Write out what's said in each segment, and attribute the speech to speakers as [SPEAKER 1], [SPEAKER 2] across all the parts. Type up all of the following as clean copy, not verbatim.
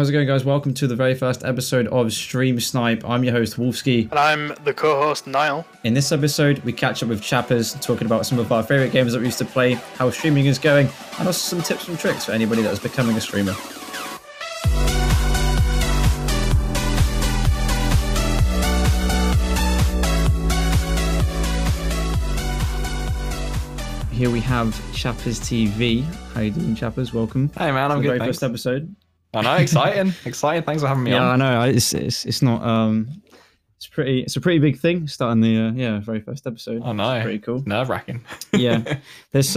[SPEAKER 1] How's it going, guys? Welcome to the very first episode of Stream Snipe. I'm your host, Wolfski.
[SPEAKER 2] And I'm the co-host, Niall.
[SPEAKER 1] In this episode, we catch up with Chappers, talking about some of our favourite games that we used to play, how streaming is going, and also some tips and tricks for anybody that is becoming a streamer. Here we have Chappers TV. How you doing, Chappers? Welcome.
[SPEAKER 3] Hey man, I'm good.
[SPEAKER 1] Very
[SPEAKER 3] Thanks.
[SPEAKER 1] first episode.
[SPEAKER 3] I know, exciting. Thanks for having me on.
[SPEAKER 1] Yeah, I know. It's not it's a pretty big thing starting the very first episode.
[SPEAKER 3] I know.
[SPEAKER 1] It's pretty cool.
[SPEAKER 3] Nerve-wracking.
[SPEAKER 1] Yeah. There's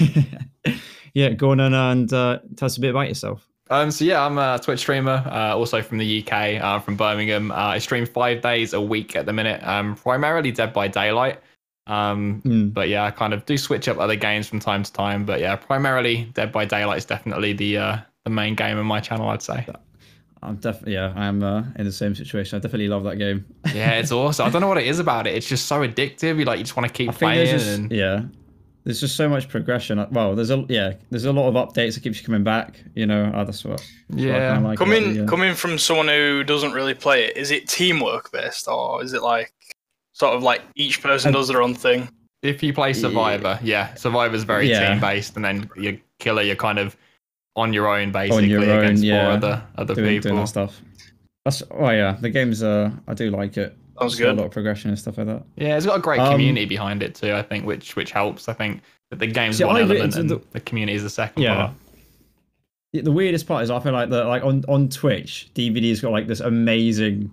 [SPEAKER 1] yeah. Go on and tell us a bit about yourself.
[SPEAKER 3] So yeah, I'm a Twitch streamer, also from the UK, from Birmingham. I stream 5 days a week at the minute, primarily Dead by Daylight. But yeah, I kind of do switch up other games from time to time. But yeah, primarily Dead by Daylight is definitely the main game on my channel, I'd say.
[SPEAKER 1] I'm definitely I'm in the same situation. I definitely love that game.
[SPEAKER 3] Yeah, it's awesome. I don't know what it is about it. It's just so addictive. You just want to keep playing.
[SPEAKER 1] There's just so much progression. Well, there's a lot of updates that keeps you coming back. You know, that's what.
[SPEAKER 3] Yeah.
[SPEAKER 1] Like
[SPEAKER 2] coming from someone who doesn't really play it, is it teamwork based, or is it like sort of like each person does their own thing?
[SPEAKER 3] If you play Survivor, Survivor's very team based, and then your killer, you're kind of on your own basically against four other people.
[SPEAKER 1] Doing stuff. The game's I do like it.
[SPEAKER 2] Sounds good.
[SPEAKER 1] A lot of progression and stuff like that.
[SPEAKER 3] Yeah, it's got a great community behind it too, I think, which helps. I think that the game's one element and the community is the second part.
[SPEAKER 1] The weirdest part is I feel like on Twitch, DVD's got like this amazing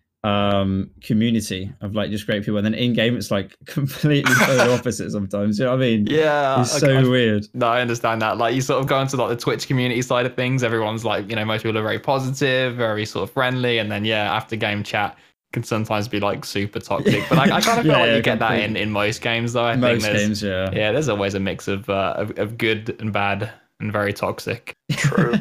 [SPEAKER 1] community of like just great people, and then in game it's like completely polar opposite sometimes. You know what I mean?
[SPEAKER 3] Yeah,
[SPEAKER 1] it's so weird.
[SPEAKER 3] No, I understand that. Like, you sort of go into like the Twitch community side of things, everyone's like, you know, most people are very positive, very sort of friendly, and then after game chat can sometimes be like super toxic. But I kind of feel like you get that in most games though. I think there's there's always a mix of good and bad and very toxic.
[SPEAKER 2] True.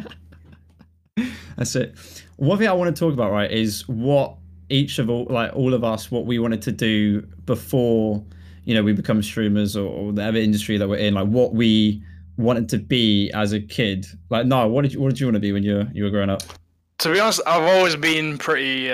[SPEAKER 1] That's it. One thing I want to talk about, right, is what each of all of us, what we wanted to do before, you know, we become streamers or whatever industry that we're in, like what we wanted to be as a kid. Like, no, what did you want to be when you were growing up?
[SPEAKER 2] To be honest, I've always been pretty,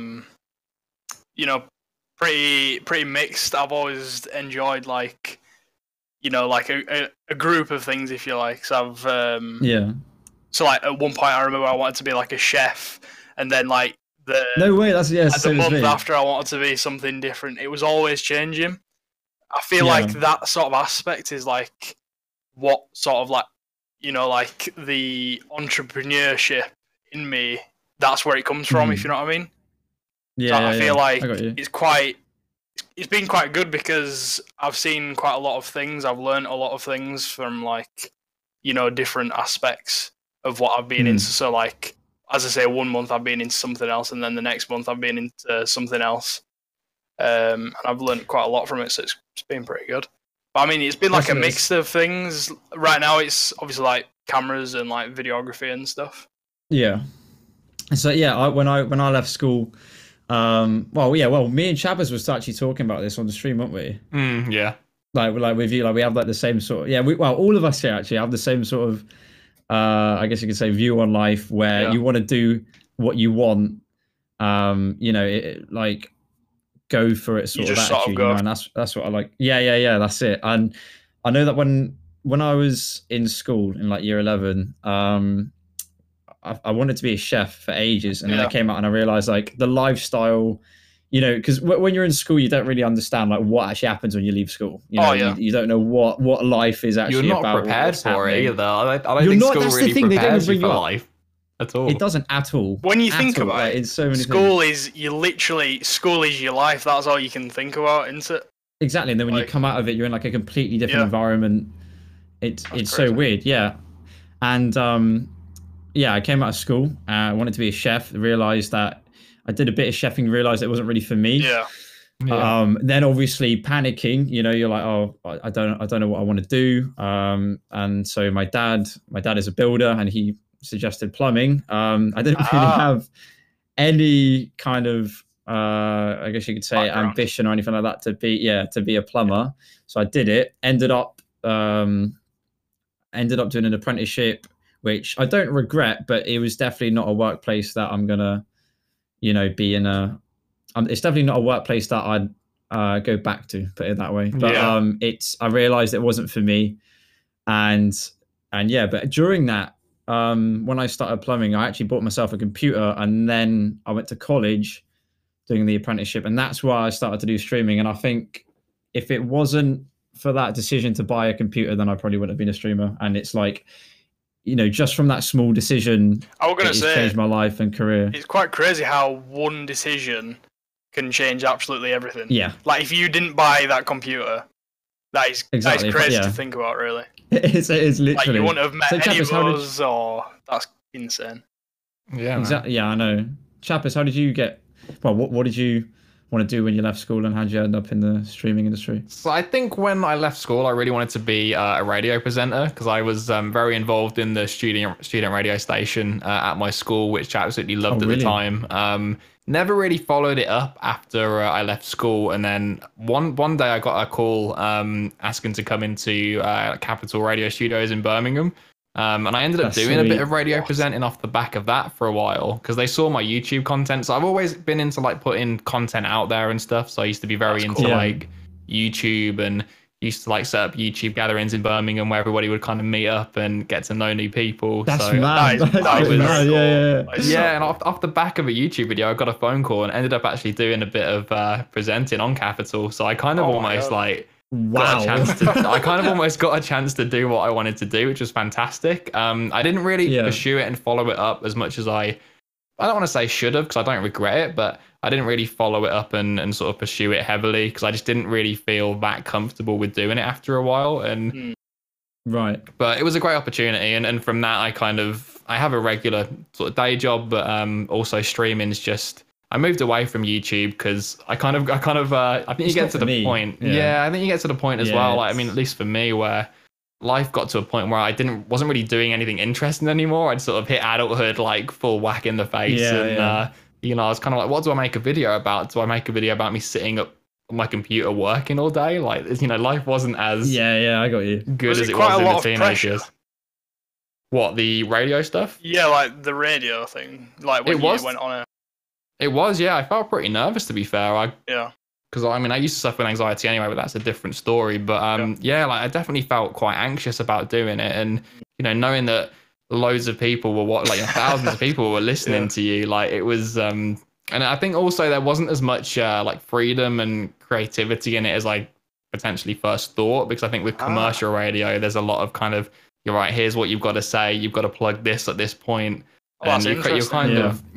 [SPEAKER 2] pretty mixed. I've always enjoyed like a group of things, if you like. So I've So like at one point, I remember I wanted to be like a chef, and then like
[SPEAKER 1] no way, that's
[SPEAKER 2] the month after I wanted to be something different. It was always changing. I feel like that sort of aspect is like what sort of like, you know, like the entrepreneurship in me. That's where it comes from, if you know what I mean.
[SPEAKER 1] Yeah,
[SPEAKER 2] so I feel like it's been quite good because I've seen quite a lot of things. I've learned a lot of things from like, you know, different aspects of what I've been into. So like, as I say, 1 month I've been into something else, and then the next month I've been into something else. And I've learned quite a lot from it, so it's been pretty good. But I mean, it's been like a mix of things. Right now it's obviously like cameras and like videography and stuff. Yeah.
[SPEAKER 1] So when I left school, me and Chappers was actually talking about this on the stream, weren't we?
[SPEAKER 3] Yeah.
[SPEAKER 1] Like with you, like we have like the same sort of, all of us here actually have the same sort of I guess you could say view on life, where you want to do what you want, you know, like go for it sort of attitude, you know, and that's what I like. Yeah, that's it. And I know that when I was in school in like year 11, I wanted to be a chef for ages, and then I came out and I realized like the lifestyle, you know, because when you're in school, you don't really understand like what actually happens when you leave school. You know, you don't know what life is actually about.
[SPEAKER 3] You're not prepared for it either. I don't think school really prepares you for life at all.
[SPEAKER 1] It doesn't at all.
[SPEAKER 2] When you think about it,
[SPEAKER 1] it's so many
[SPEAKER 2] school
[SPEAKER 1] things.
[SPEAKER 2] School is your life. That's all you can think about, isn't it?
[SPEAKER 1] Exactly. And then when you come out of it, you're in like a completely different environment. It's so weird. Yeah. And I came out of school. I wanted to be a chef. Realized that I did a bit of chefing, realized it wasn't really for me.
[SPEAKER 2] Yeah.
[SPEAKER 1] Then obviously panicking, you know, you're like, oh, I don't know what I want to do. And so my dad is a builder, and he suggested plumbing. I didn't really have any kind of, I guess you could say, ambition or anything like that to be a plumber. So I did it. Ended up doing an apprenticeship which I don't regret, but it was definitely not a workplace that I'm gonna, be in a. It's definitely not a workplace that I'd go back to, put it that way. But I realized it wasn't for me, and yeah. But during that, when I started plumbing, I actually bought myself a computer, and then I went to college doing the apprenticeship, and that's why I started to do streaming. And I think if it wasn't for that decision to buy a computer, then I probably wouldn't have been a streamer. And it's like, just from that small decision, it's changed my life and career.
[SPEAKER 2] It's quite crazy how one decision can change absolutely everything.
[SPEAKER 1] Yeah.
[SPEAKER 2] Like if you didn't buy that computer, that is crazy to think about, really.
[SPEAKER 1] It's literally.
[SPEAKER 2] Like you wouldn't have met any of us, or that's insane.
[SPEAKER 3] Yeah.
[SPEAKER 1] Exactly. Yeah, I know. Chappers, how did you get? Well, what did you want to do when you left school, and how did you end up in the streaming industry?
[SPEAKER 3] So I think when I left school, I really wanted to be a radio presenter, because I was very involved in the student radio station at my school, which I absolutely loved at the time. Never really followed it up after I left school, and then one day I got a call asking to come into Capital Radio Studios in Birmingham. And I ended up doing a bit of radio presenting off the back of that for a while, because they saw my YouTube content. So I've always been into like putting content out there and stuff. So I used to be very into like YouTube, and used to like set up YouTube gatherings in Birmingham where everybody would kind of meet up and get to know new people.
[SPEAKER 1] That's
[SPEAKER 3] so
[SPEAKER 1] mad.
[SPEAKER 3] Yeah, and off the back of a YouTube video, I got a phone call and ended up actually doing a bit of presenting on Capital. So I kind of almost like I kind of almost got a chance to do what I wanted to do, which was fantastic. I didn't really pursue it and follow it up as much as I don't want to say should have, because I don't regret it, but I didn't really follow it up and sort of pursue it heavily, because I just didn't really feel that comfortable with doing it after a while. And but it was a great opportunity, and from that I have a regular sort of day job, but also streaming is just, I moved away from YouTube because I think you get to the point. Yeah, I think you get to the point as well. Like, I mean, at least for me, where life got to a point where I wasn't really doing anything interesting anymore. I'd sort of hit adulthood like full whack in the face, I was kind of like, what do I make a video about? Do I make a video about me sitting up on my computer working all day? Like, life wasn't as
[SPEAKER 1] I got you
[SPEAKER 3] good as it was in the teenage years. What, the radio stuff?
[SPEAKER 2] Yeah, like the radio thing. Like when you went on it.
[SPEAKER 3] It was, yeah. I felt pretty nervous, to be fair. Because I used to suffer with anxiety anyway, but that's a different story. But I definitely felt quite anxious about doing it, and knowing that loads of people were thousands of people were listening to you, like it was. And I think also there wasn't as much like freedom and creativity in it as I potentially first thought, because I think with commercial radio, there's a lot of kind of, you're right, here's what you've got to say, you've got to plug this at this point. And you're kind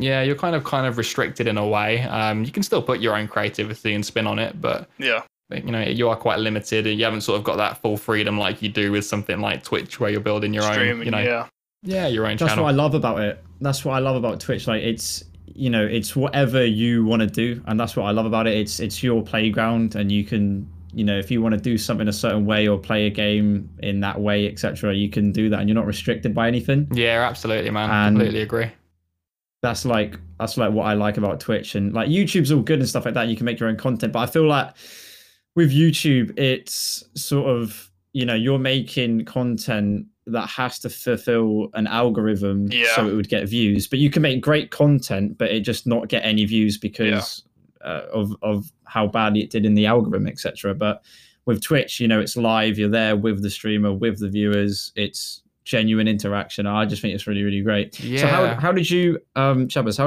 [SPEAKER 3] of restricted in a way. You can still put your own creativity and spin on it, but you are quite limited, and you haven't sort of got that full freedom like you do with something like Twitch, where you're building your
[SPEAKER 2] streaming,
[SPEAKER 3] own, your own channel.
[SPEAKER 1] That's what I love about it. That's what I love about Twitch. Like, it's it's whatever you want to do, and that's what I love about it. It's your playground, and you can. If you want to do something a certain way or play a game in that way, etc., you can do that, and you're not restricted by anything.
[SPEAKER 3] Yeah, absolutely, man. And completely agree.
[SPEAKER 1] That's like what I like about Twitch, and like YouTube's all good and stuff like that. You can make your own content, but I feel like with YouTube, it's sort of you're making content that has to fulfill an algorithm so it would get views. But you can make great content, but it just not get any views because. Of how badly it did in the algorithm, etc. But with Twitch, it's live, you're there with the streamer, with the viewers, it's genuine interaction. I just think it's really, really great. So how did you, Chabbers,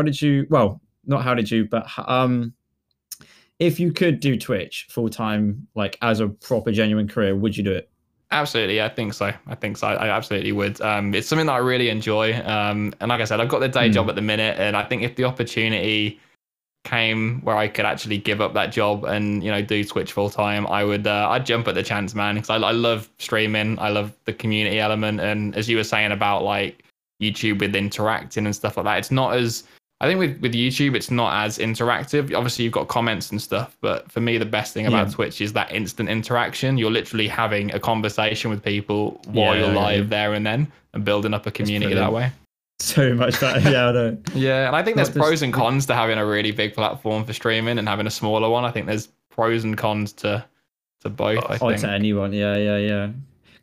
[SPEAKER 1] if you could do Twitch full time, like as a proper genuine career, would you do it?
[SPEAKER 3] Absolutely, I think so. I absolutely would. It's something that I really enjoy. And like I said, I've got the day job at the minute, and I think if the opportunity came where I could actually give up that job and do Twitch full time, I'd jump at the chance, man, because I love streaming. I love the community element, and as you were saying about like YouTube with interacting and stuff like that, it's not as, I think with YouTube it's not as interactive. Obviously you've got comments and stuff, but for me the best thing about Twitch is that instant interaction. You're literally having a conversation with people while you're live there and then, and building up a community that way.
[SPEAKER 1] So much better. I know.
[SPEAKER 3] And I think there's pros and cons to having a really big platform for streaming and having a smaller one. I think there's pros and cons to both. I think
[SPEAKER 1] to anyone. Because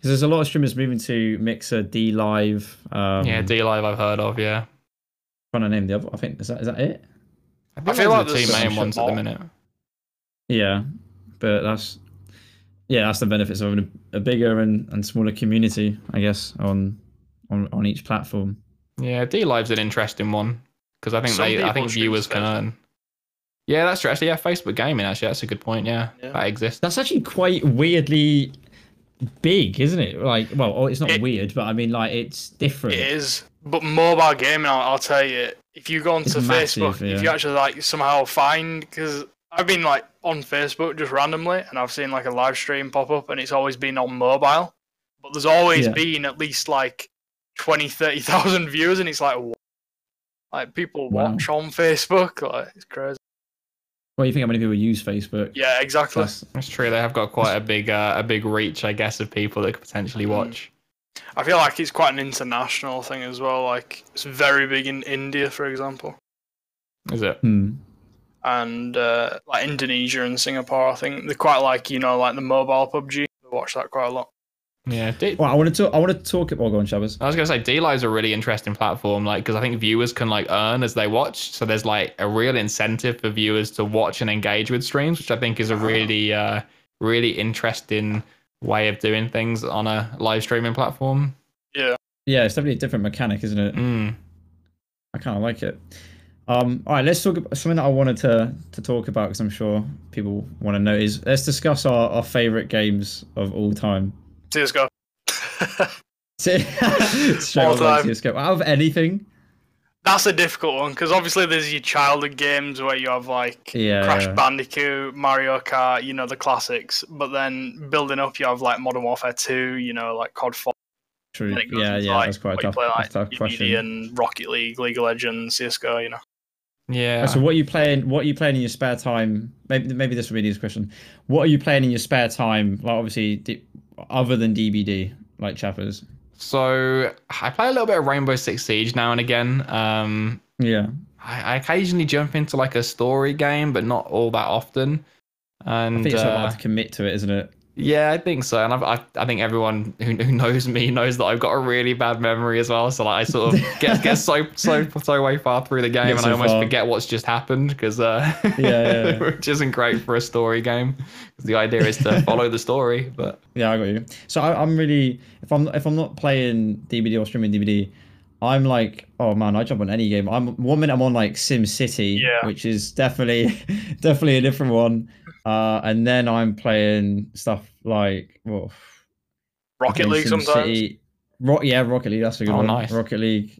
[SPEAKER 1] Because there's a lot of streamers moving to Mixer, D Live.
[SPEAKER 3] Yeah, D Live I've heard of. Yeah.
[SPEAKER 1] Trying to name the other. I think is that it?
[SPEAKER 3] I feel like the two main ones at the minute.
[SPEAKER 1] Yeah, but that's the benefits of having a bigger and smaller community, I guess, on each platform.
[SPEAKER 3] Yeah, D Live's an interesting one because I think viewers can earn. Yeah, that's true. Actually, yeah, Facebook Gaming. Actually, that's a good point. Yeah, that exists.
[SPEAKER 1] That's actually quite weirdly big, isn't it? Like, well, it's not weird, but I mean, like, it's different.
[SPEAKER 2] It is, but mobile gaming, I'll tell you, if you go onto Facebook, if you actually like somehow find, because I've been like on Facebook just randomly, and I've seen like a live stream pop up, and it's always been on mobile, but there's always been at least like 20,000-30,000 viewers, and it's like, what? Like people watch on Facebook, like it's crazy.
[SPEAKER 1] Well, you think how many people use Facebook?
[SPEAKER 2] Yeah, exactly.
[SPEAKER 3] That's true. They have got quite a big reach, I guess, of people that could potentially watch.
[SPEAKER 2] I feel like it's quite an international thing as well. Like it's very big in India, for example.
[SPEAKER 3] Is it?
[SPEAKER 2] And like Indonesia and Singapore, I think they're quite like like the mobile PUBG. They watch that quite a lot.
[SPEAKER 3] Yeah.
[SPEAKER 1] Well, I want to talk. Oh, go on, Shabbos.
[SPEAKER 3] I was gonna say D-Live's a really interesting platform, like because I think viewers can like earn as they watch, so there's like a real incentive for viewers to watch and engage with streams, which I think is a really interesting way of doing things on a live streaming platform.
[SPEAKER 2] Yeah.
[SPEAKER 1] Yeah, it's definitely a different mechanic, isn't it? I kind of like it. All right, let's talk about something that I wanted to talk about because I'm sure people want to know is let's discuss our favorite games of all time.
[SPEAKER 2] CSGO.
[SPEAKER 1] Straight
[SPEAKER 2] all time.
[SPEAKER 1] CSGO. Out of anything?
[SPEAKER 2] That's a difficult one because obviously there's your childhood games where you have like Crash Bandicoot, Mario Kart, the classics. But then building up, you have like Modern Warfare 2, like COD 4.
[SPEAKER 1] True. Yeah, that's quite a tough question.
[SPEAKER 2] And Rocket League, League of Legends, CSGO,
[SPEAKER 3] Yeah.
[SPEAKER 1] So what are you playing? What are you playing in your spare time? Maybe this would be the question. What are you playing in your spare time? Like obviously, other than DBD, like Chappers.
[SPEAKER 3] So I play a little bit of Rainbow Six Siege now and again.
[SPEAKER 1] Yeah.
[SPEAKER 3] I occasionally jump into like a story game, but not all that often. And
[SPEAKER 1] I think it's hard to commit to it, isn't it?
[SPEAKER 3] Yeah, I think so. And I think everyone who knows me knows that I've got a really bad memory as well. So like I sort of get so way far through the game, and I almost forget what's just happened because which isn't great for a story game. The idea is to follow the story, but
[SPEAKER 1] yeah, I got you. So I'm really if I'm not playing DBD or streaming DBD, I'm like, oh man, I jump on any game. One minute I'm on like Sim City, which is definitely a different one. And then I'm playing stuff like
[SPEAKER 2] Rocket League sometimes.
[SPEAKER 1] Rocket League. That's a good one. Nice. Rocket League.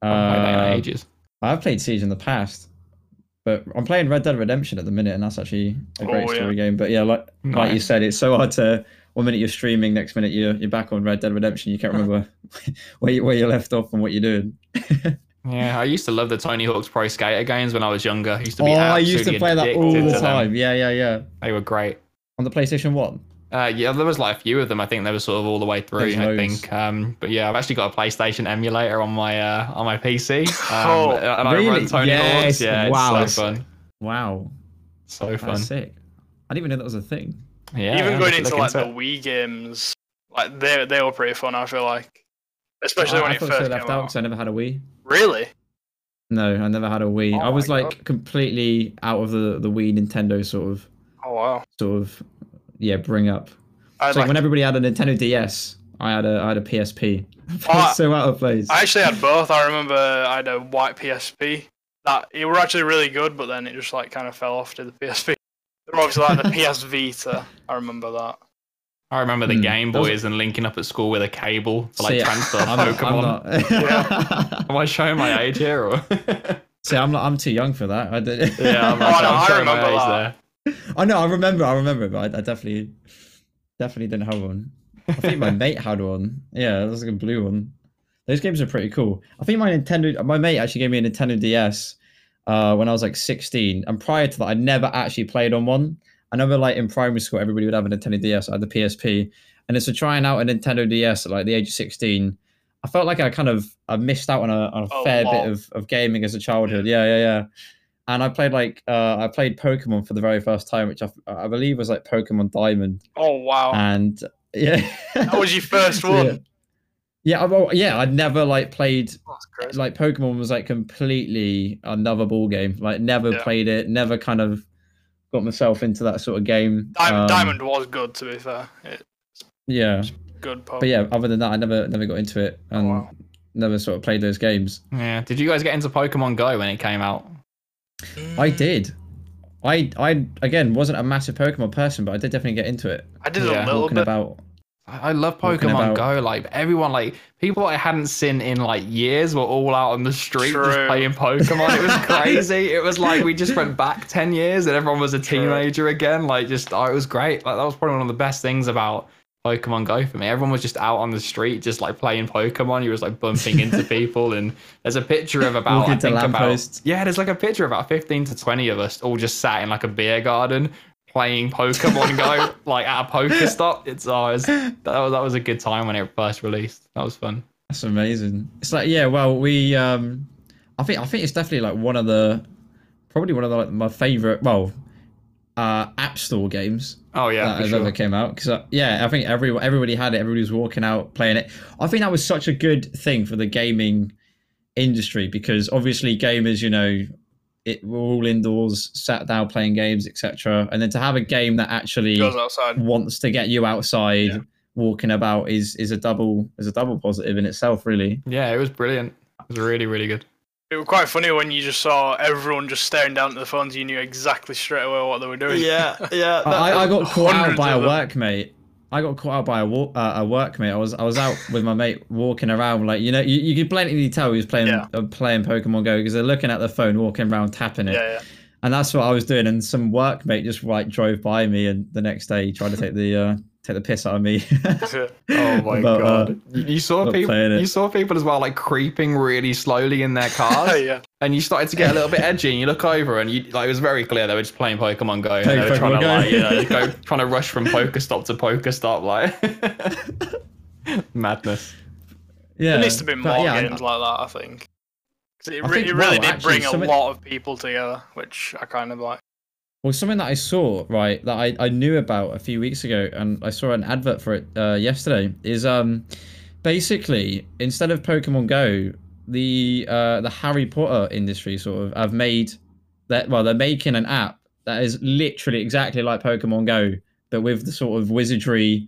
[SPEAKER 3] Ages.
[SPEAKER 1] I've played Siege in the past, but I'm playing Red Dead Redemption at the minute, and that's actually a great story game. But yeah, like you said, it's so hard to. 1 minute you're streaming, next minute you're back on Red Dead Redemption. You can't remember where you left off and what you're doing.
[SPEAKER 3] Yeah, I used to love the Tony Hawk's Pro Skater games when I was younger. I used to be
[SPEAKER 1] I used to play that all the time. Yeah.
[SPEAKER 3] They were great.
[SPEAKER 1] On the PlayStation 1?
[SPEAKER 3] Yeah, there was like a few of them. I think they were sort of all the way through, I think. But yeah, I've actually got a PlayStation emulator on my PC. And
[SPEAKER 1] really?
[SPEAKER 3] I run Tony Hawk's. Yeah,
[SPEAKER 1] wow.
[SPEAKER 3] It's so fun.
[SPEAKER 1] Wow.
[SPEAKER 3] So fun.
[SPEAKER 1] That's sick. I didn't even know that was a thing.
[SPEAKER 3] Yeah.
[SPEAKER 2] Even going into like the Wii games, like they were pretty fun, I feel like. Especially when it first came out.
[SPEAKER 1] Because I never had a Wii.
[SPEAKER 2] Really?
[SPEAKER 1] No, I never had a Wii. I was like completely out of the Wii Nintendo sort of.
[SPEAKER 2] Oh wow.
[SPEAKER 1] Bring up. So when everybody had a Nintendo DS, I had a PSP. So out of place.
[SPEAKER 2] I actually had both. I remember I had a white PSP. That it were actually really good, but then it just like kind of fell off to the PSP. There were obviously like the PS Vita. I remember that.
[SPEAKER 3] I remember the Game Boys and linking up at school with a cable to like transfer Pokemon. Am I showing my age here? Or?
[SPEAKER 1] See, I'm too young for that.
[SPEAKER 2] I remember that.
[SPEAKER 1] I know, I remember, but I definitely didn't have one. I think my mate had one. Yeah, it was like a blue one. Those games are pretty cool. I think my mate actually gave me a Nintendo DS when I was like 16, and prior to that, I never actually played on one. I remember like in primary school, everybody would have a Nintendo DS. I had the PSP, and it's trying out a Nintendo DS at like the age of 16. I felt like I missed out on a fair bit of gaming as a childhood. Yeah. And I played Pokemon for the very first time, which I believe was like Pokemon Diamond.
[SPEAKER 2] Oh wow!
[SPEAKER 1] And Yeah.
[SPEAKER 2] That was your first one.
[SPEAKER 1] Yeah, well, yeah. I'd never like played like Pokemon was like completely another ball game. Like never played it. Never kind of got myself into that sort of game.
[SPEAKER 2] Diamond was good, to be fair.
[SPEAKER 1] Yeah,
[SPEAKER 2] good. Pokemon.
[SPEAKER 1] But yeah, other than that, I never got into it and never sort of played those games.
[SPEAKER 3] Yeah. Did you guys get into Pokemon Go when it came out?
[SPEAKER 1] I did. I again wasn't a massive Pokemon person, but I did definitely get into it.
[SPEAKER 2] I did a little bit.
[SPEAKER 3] I love Pokemon Go. Like everyone, like people I hadn't seen in like years were all out on the street just playing Pokemon. It was crazy. It was like we just went back 10 years and everyone was a teenager again. Like just, it was great. Like that was probably one of the best things about Pokemon Go for me. Everyone was just out on the street, just like playing Pokemon. You was like bumping into people, and there's a picture of about there's like a picture of about 15 to 20 of us all just sat in like a beer garden playing Pokemon Go, like at a Pokestop. That was a good time when it first released. That was fun.
[SPEAKER 1] That's amazing. It's like, yeah, well, we I think it's definitely like probably one of the like my favorite App Store games.
[SPEAKER 3] Oh yeah,
[SPEAKER 1] that ever came out, because I think everybody had it. Everybody was walking out playing it. I think that was such a good thing for the gaming industry, because obviously gamers, we're all indoors, sat down playing games, etc. And then to have a game that actually wants to get you outside, walking about is a double positive in itself, really.
[SPEAKER 3] Yeah, it was brilliant. It was really, really good.
[SPEAKER 2] It was quite funny when you just saw everyone just staring down at the phones. You knew exactly straight away what they were doing.
[SPEAKER 3] Yeah.
[SPEAKER 1] I got caught out by a workmate. I was out with my mate walking around, like, you could blatantly tell he was playing Pokemon Go, because they're looking at the phone, walking around, tapping it.
[SPEAKER 2] Yeah.
[SPEAKER 1] And that's what I was doing. And some workmate just like drove by me, and the next day he tried to take the piss out of me.
[SPEAKER 3] Oh my god! You saw people as well, like creeping really slowly in their cars.
[SPEAKER 2] Yeah.
[SPEAKER 3] And you started to get a little bit edgy, and you look over, and it was very clear they were just playing Pokemon Go. And they were trying to rush from Pokestop to Pokestop, like madness.
[SPEAKER 2] Yeah, there needs to be more games like that, I think. It really did bring a lot of people together, which I kind of like.
[SPEAKER 1] Well, something that I saw, right, that I knew about a few weeks ago, and I saw an advert for it yesterday, is basically, instead of Pokemon Go, the Harry Potter industry sort of have made that. Well, they're making an app that is literally exactly like Pokemon Go, but with the sort of wizardry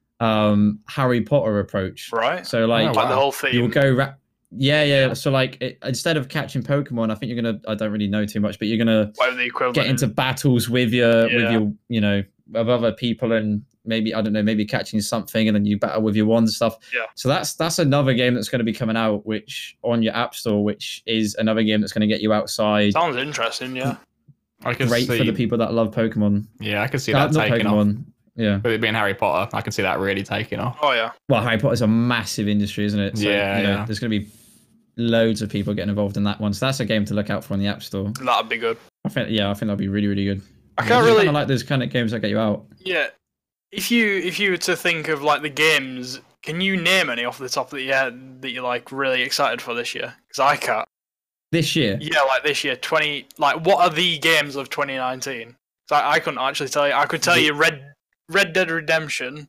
[SPEAKER 1] Harry Potter approach.
[SPEAKER 2] Right.
[SPEAKER 1] So like
[SPEAKER 2] the whole theme.
[SPEAKER 1] You'll go. Yeah. So like, instead of catching Pokemon, I think you're gonna. I don't really know too much, but you're gonna get into battles with your with other people, and maybe catching something, and then you battle with your wands and stuff.
[SPEAKER 2] Yeah.
[SPEAKER 1] So that's another game that's going to be coming out, which on your App Store, which is another game that's going to get you outside.
[SPEAKER 2] Sounds interesting. Yeah.
[SPEAKER 1] Great for the people that love Pokemon.
[SPEAKER 3] Yeah, I can see that taking off.
[SPEAKER 1] Yeah.
[SPEAKER 3] With it being Harry Potter, I can see that really taking off.
[SPEAKER 2] Oh yeah.
[SPEAKER 1] Well, Harry Potter's a massive industry, isn't it? So, there's going to be loads of people getting involved in that one. So that's a game to look out for on the App Store.
[SPEAKER 2] That'd be good.
[SPEAKER 1] I think that'd be really, really good.
[SPEAKER 2] I can't really
[SPEAKER 1] kind of like those kind of games that get you out.
[SPEAKER 2] Yeah. If you were to think of like the games, can you name any off the top of your head that you're like really excited for this year? Because I can't.
[SPEAKER 1] This year?
[SPEAKER 2] Yeah, like this year, what are the games of 2019? So I couldn't actually tell you. I could tell you Red Dead Redemption,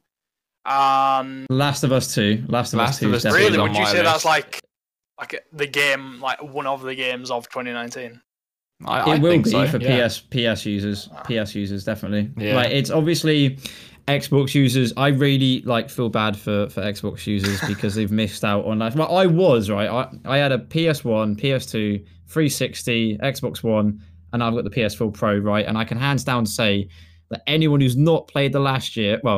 [SPEAKER 1] Last of Us 2. Last of Us 2.
[SPEAKER 2] Really? Would you say that's like the game, like one of the games of 2019?
[SPEAKER 1] It will be for PS users. PS users, definitely. Yeah. Like, it's obviously Xbox users. I really feel bad for Xbox users because they've missed out on life. Well, I was right. I had a PS1, PS2, 360, Xbox One, and I've got the PS4 Pro, right? And I can hands down say that anyone who's not played The Last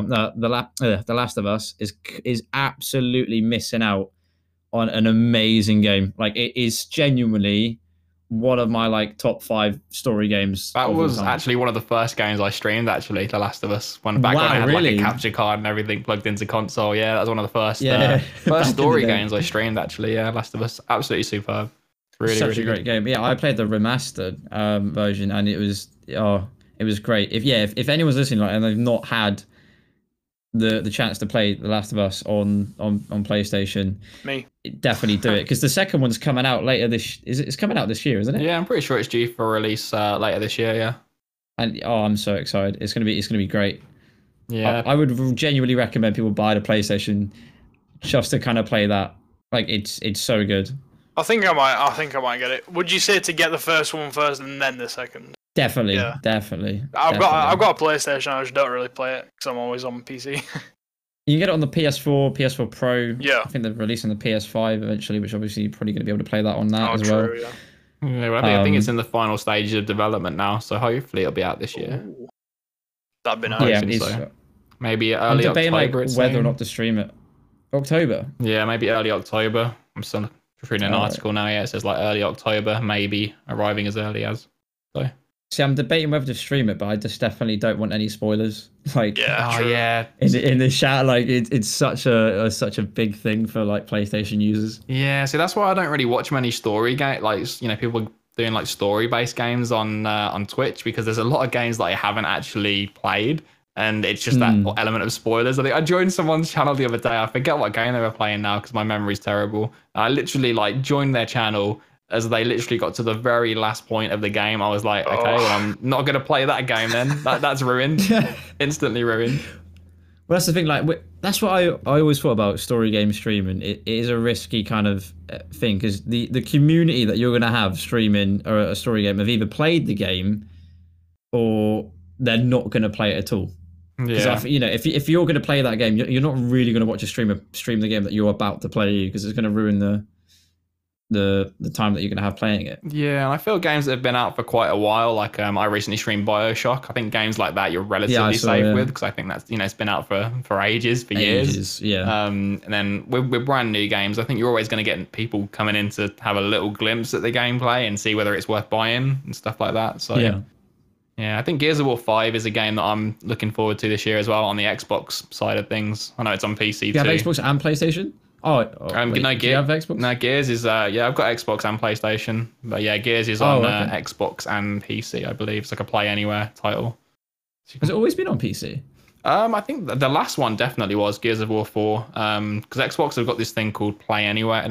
[SPEAKER 1] of Us is absolutely missing out on an amazing game. Like, it is genuinely one of my top 5 story games.
[SPEAKER 3] That was actually one of the first games I streamed. Actually, The Last of Us, when I had like a capture card and everything plugged into console. Yeah, that was one of the first first story games I streamed. Actually, yeah, Last of Us, absolutely superb. Really,
[SPEAKER 1] such a great game. Yeah, I played the remastered version, and it was great. If anyone's listening and they've not had the chance to play The Last of Us on PlayStation, definitely do it, because the second one's coming out later it's coming out this year, isn't it?
[SPEAKER 3] Yeah, I'm pretty sure it's due for release later this year. Yeah,
[SPEAKER 1] and I'm so excited. It's gonna be great.
[SPEAKER 3] Yeah,
[SPEAKER 1] I would genuinely recommend people buy the PlayStation just to kind of play that. Like it's so good.
[SPEAKER 2] I think I might get it. Would you say to get the first one first and then the second?
[SPEAKER 1] Definitely,
[SPEAKER 2] Yeah.
[SPEAKER 1] definitely.
[SPEAKER 2] I've got a PlayStation. I just don't really play it because I'm always on PC.
[SPEAKER 1] You can get it on the PS4, PS4 Pro.
[SPEAKER 2] Yeah.
[SPEAKER 1] I think they're releasing the PS5 eventually, which obviously you're probably going to be able to play that on that as
[SPEAKER 2] true,
[SPEAKER 1] well.
[SPEAKER 2] Yeah.
[SPEAKER 3] well, I think it's in the final stages of development now, so hopefully it'll be out this year.
[SPEAKER 2] Ooh. That'd be
[SPEAKER 3] Yeah,
[SPEAKER 2] nice.
[SPEAKER 3] so. Maybe
[SPEAKER 1] I'm
[SPEAKER 3] early
[SPEAKER 1] debating
[SPEAKER 3] October.
[SPEAKER 1] whether or not to stream it. October.
[SPEAKER 3] Yeah, maybe early October. I'm still reading an article now. Yeah, it says like early October, maybe arriving as early as. So.
[SPEAKER 1] See, I'm debating whether to stream it, but I just definitely don't want any spoilers. Like,
[SPEAKER 3] yeah.
[SPEAKER 1] In the chat, like it's such a big thing for like PlayStation users.
[SPEAKER 3] Yeah, see, that's why I don't really watch many story games. Like, people doing like story-based games on Twitch, because there's a lot of games that I haven't actually played, and it's just that element of spoilers. I think I joined someone's channel the other day. I forget what game they were playing now because my memory's terrible. I literally like joined their channel as they literally got to the very last point of the game. I was like, okay, well, I'm not going to play that game then. That's ruined. Instantly ruined.
[SPEAKER 1] Well, that's the thing. Like, that's what I always thought about story game streaming. It is a risky kind of thing because the community that you're going to have streaming a story game have either played the game or they're not going to play it at all. Because if you're going to play that game, you're not really going to watch a streamer stream the game that you're about to play because it's going to ruin the time that you're going to have playing it.
[SPEAKER 3] Yeah, and I feel games that have been out for quite a while, like I recently streamed BioShock. I think games like that you're relatively safe with, because I think that's it's been out for ages, years.
[SPEAKER 1] Yeah.
[SPEAKER 3] And then with brand new games, I think you're always going to get people coming in to have a little glimpse at the gameplay and see whether it's worth buying and stuff like that. So yeah, I think Gears of War 5 is a game that I'm looking forward to this year as well on the Xbox side of things. I know it's on PC too.
[SPEAKER 1] You have Xbox and PlayStation?
[SPEAKER 3] No, do you have Xbox? No, Gears is I've got Xbox and PlayStation, but yeah, Gears is on Xbox and PC, I believe. It's like a Play Anywhere title.
[SPEAKER 1] Has it always been on PC?
[SPEAKER 3] I think the last one definitely was Gears of War 4. Because Xbox have got this thing called Play Anywhere,